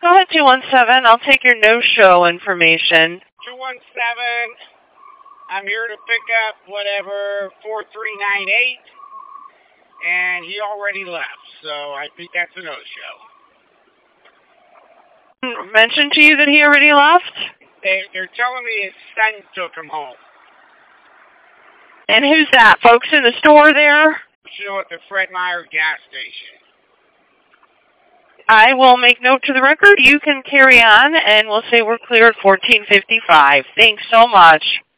Go ahead, 217. I'll take your no-show information. 217. I'm here to pick up whatever 4398. And he already left, so I think that's a no-show. Mentioned to you that he already left? They're telling me his son took him home. And who's that? Folks in the store there? Still at the Fred Meyer gas station. I will make note to the record. You can carry on, and we'll say we're clear at 14:55. Thanks so much.